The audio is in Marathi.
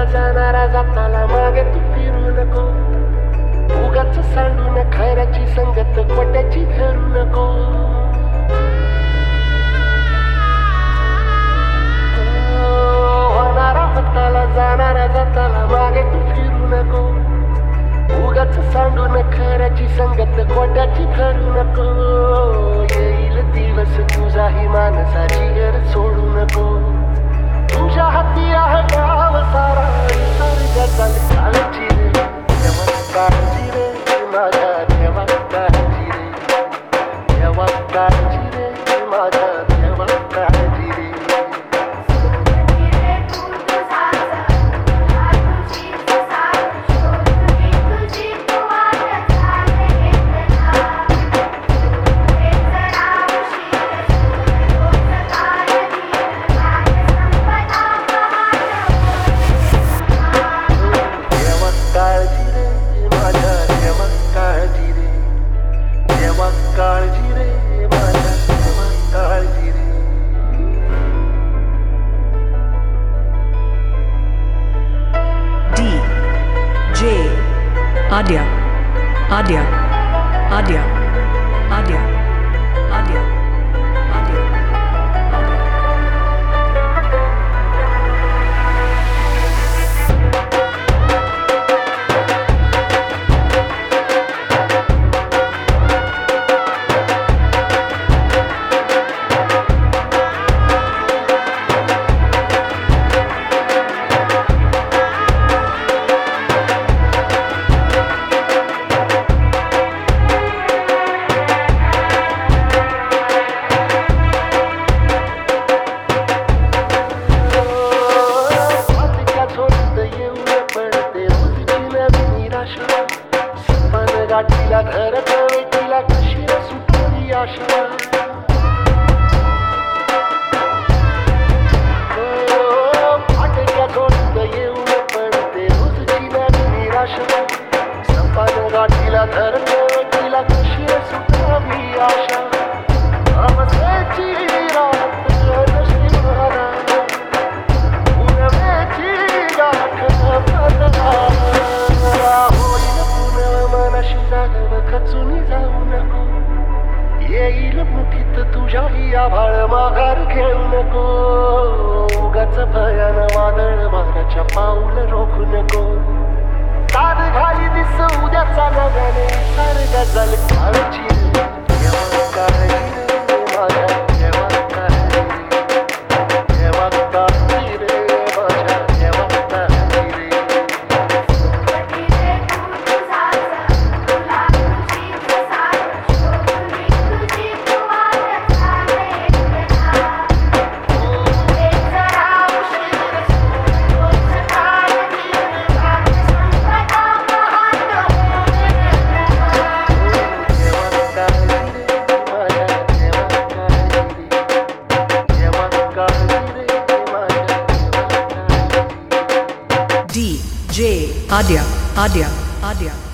जाणारा जाताला मागे तू फिरू नको. उगाच सांडून खैराची संगत खोट्याची धरू नको. होणारा होताला जाणारा जाताला मागे तू फिरू नको. उगाच सांडून खैराची संगत खोट्याची धरू नको. येईल दिवस तुझाही माणसाची घर सोडू नको. तुझ्या हाती आहे गाव सारा काळजी रे देवा काळजी रे माझ्या देवा काळजी रे देवा काळजी रे माझ्या देवा काळजी रे. Adya, Adya, Adya, Adya, Adya, Adya. गाठीला धरत वेटीला कशी सुटली आशा. फाटक्या झोडत येऊन पडते रोजची नवी निराशा. सपान गाठीला धरत वेटीला कशी सुटली आशा. अमसेची रात नशिबाला उन्हाची गाठ खचून जाऊ नको. येईल मुठीत तुझ्याही आभाळ माघार घेऊ नको. उगाच भयान वादळ वाऱ्याच्या पाऊल रोखू नको. तार घाली दिस उद्याचा नव्याने सार गजल काळजी देवा काळजी रे माझ्या देवा काळजी रे देवा काळजी रे माझ्या देवा काळजी रे. DJ Adya, Adya, Adya.